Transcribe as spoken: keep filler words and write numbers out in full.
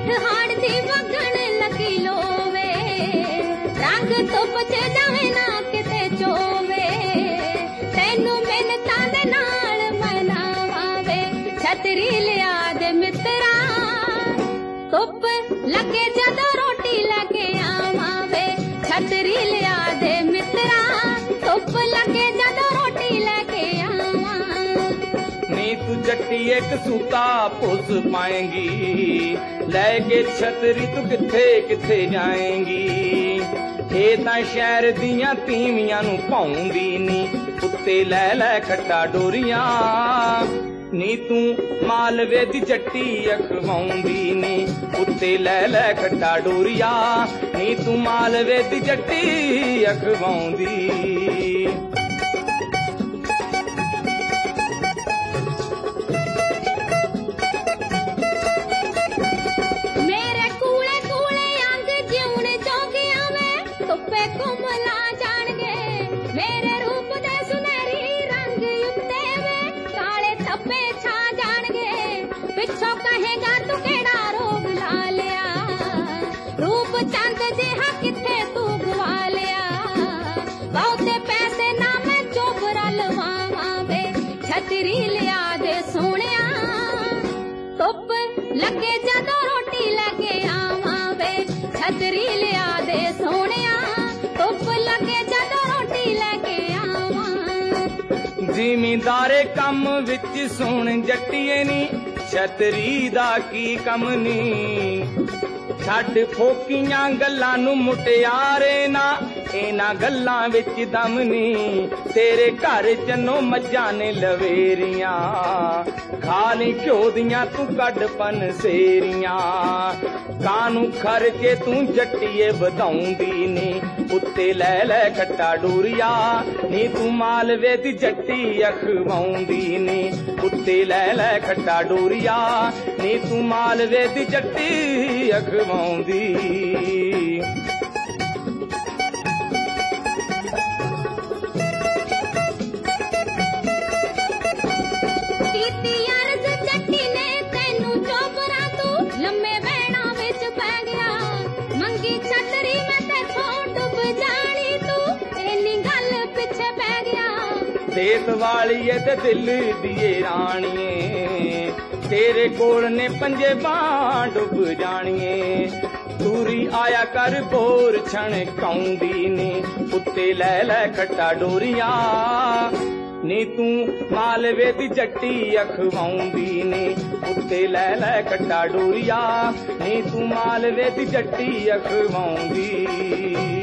जेठ हाड़ दी वगण लगी लोवे रंग धुप च जावे ना किते चोवे तैनू मिन्नतां दे नाल मनावे छतरी लिया दे मित्रा धुप लगे जदों रोटी लगे आवे छतरी लिया दे मित्रा धुप लगे जदों रोटी लगे आवा नी तू जट्टी एक सूता पुस पाएंगी लैके छतरी तू किथे किथे जाएंगी ये तां शहर दियां तीवियां नू पाउंदी नी उत्ते लै लै खट्टा डोरियां नी तू मालवे दी जट्टी अखवाउंदी नी उत्ते लै लै खट्टा डोरिया नी तू मालवे दी जट्टी अखवाउंदी मेरे कूले कूले अंग जीवन चौकिया में धुप्पे घुमला जाणगे मेरे रूप दे सुनहरी रंग उत्ते में काले धब्बे छा जाणगे पिछों कहेगा तू केड़ा रोग ला लिया रूप चंद जिहा किथे तू गवा लिया बहुते पैसे ना मैं चोबरा लवावां वे छतरी लिया दे सोहणिया धुप लगे जदों रोटी लगे आवां वे छतरी लिया दे सोहणिया धुप लगे जदों रोटी लगे आवां जिमींदारे कम विच सुन जट्टिए नी छतरी दा की कम नी छड्ड फोकियां गल्लां नू मुटियारे ना इन्हां गल्लां विच दम नी तेरे घर चन्नो मज्जां ने लवेरियां खाली घ्यो दियां तू कड्ड पनसेरियां कानू खर्चे तू जट्टिए वधाउंदी नी उत्ते लै लै खट्टा डोरिया नी तू मालवे दी जट्टी अखवाउंदी नी उत्ते लै लै खट्टा डोरिया नी तू मालवे दी जट्टी अखवाउंदी कीती अर्ज जट्टी ने तैनू चोबरा तू लम्मे बैणा विच पै गया मंगी छतरी मैं तेथों डुब जानी तू इन्नी गल पिछे पै गया देत वालीए ते दिल दिए राणीए तेरे कोल ने पंजे बां डुब जाणीए दूरी आया कर बोर छण काउंदी नी उत्ते लै लै खट्टा डोरिया नी तू मालवे दी जट्टी अखवाउंदी नी उत्ते लै लै खट्टा डोरिया नी तू मालवे दी जट्टी अखवाउंदी